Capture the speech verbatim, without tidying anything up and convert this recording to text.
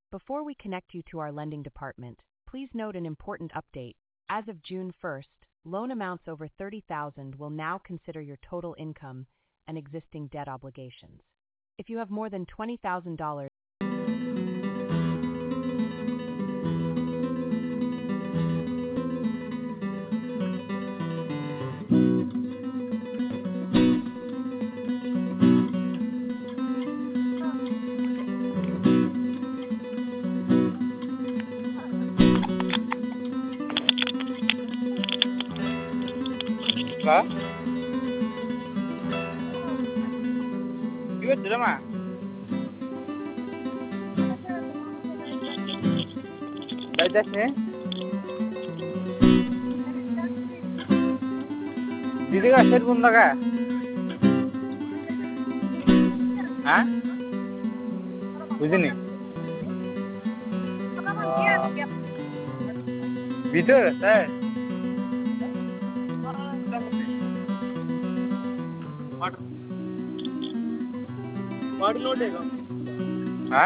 Before we connect you to our lending department, please note an important update. As of June first, loan amounts over thirty thousand dollars will now consider your total income and existing debt obligations. If you have more than twenty thousand dollars, Hả? Biết rồi đó mà. Đây đây nhé. दीदी का शेर बुंदा का? हाँ? बुझिनी? ভিতর তাই water water load है